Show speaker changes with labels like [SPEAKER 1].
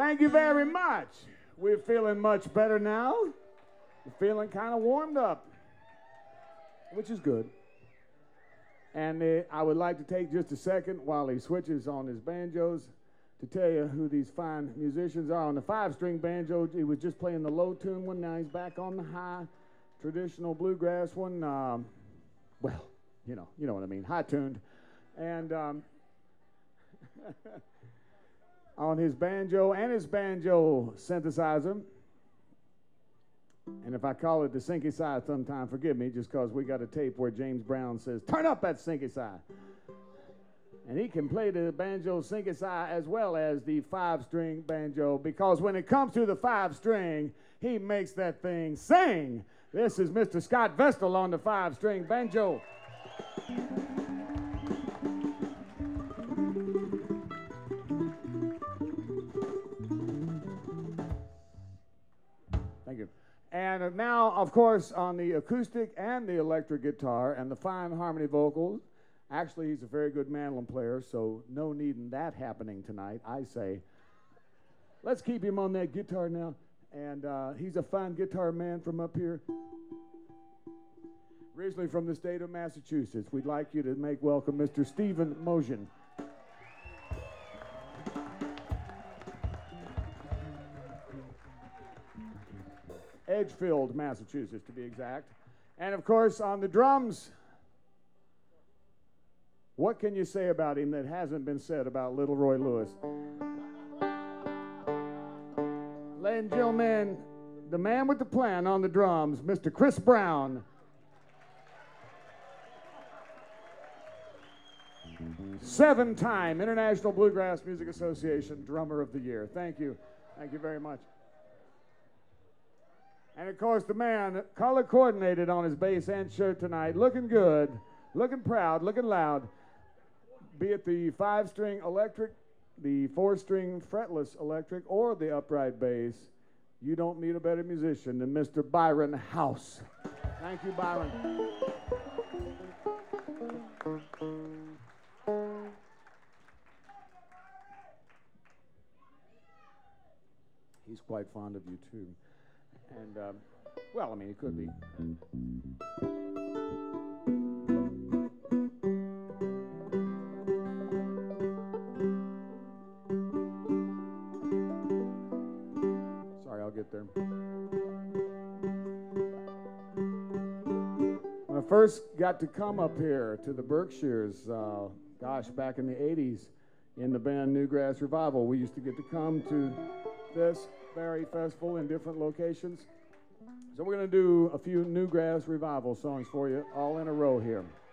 [SPEAKER 1] Thank you very much. We're feeling much better now. We're feeling kind of warmed up, which is good. And I would like to take just a second while he switches on his banjos to tell you who these fine musicians are. On the 5-string banjo, he was just playing the low tune one. Now he's back on the high, traditional bluegrass one. Well, you know what I mean, high-tuned. And on his banjo and his banjo synthesizer. And if I call it the synthesizer sometime, forgive me, just because we got a tape where James Brown says, "Turn up that synthesizer." And he can play the banjo synthesizer as well as the 5-string banjo, because when it comes to the 5-string, he makes that thing sing. This is Mr. Scott Vestal on the 5-string banjo. Thank you. And now, of course, on the acoustic and the electric guitar and the fine harmony vocals. Actually, he's a very good mandolin player, so no need in that happening tonight, I say. Let's keep him on that guitar now. And he's a fine guitar man from up here. Originally from the state of Massachusetts. We'd like you to make welcome Mr. Stephen Motion. Edgefield, Massachusetts, to be exact. And, of course, on the drums, what can you say about him that hasn't been said about Little Roy Lewis? Ladies and gentlemen, the man with the plan on the drums, Mr. Chris Brown. 7-time International Bluegrass Music Association Drummer of the Year. Thank you. Thank you very much. And, of course, the man color-coordinated on his bass and shirt tonight, looking good, looking proud, looking loud. Be it the 5-string electric, the 4-string fretless electric, or the upright bass, you don't meet a better musician than Mr. Byron House. Thank you, Byron. He's quite fond of you, too. And, well, I mean, he could be. Sorry, I'll get there. When I first got to come up here to the Berkshires, gosh, back in the 80s, in the band Newgrass Revival, we used to get to come to this very festival in different locations. So we're going to do a few Newgrass Revival songs for you, all in a row here.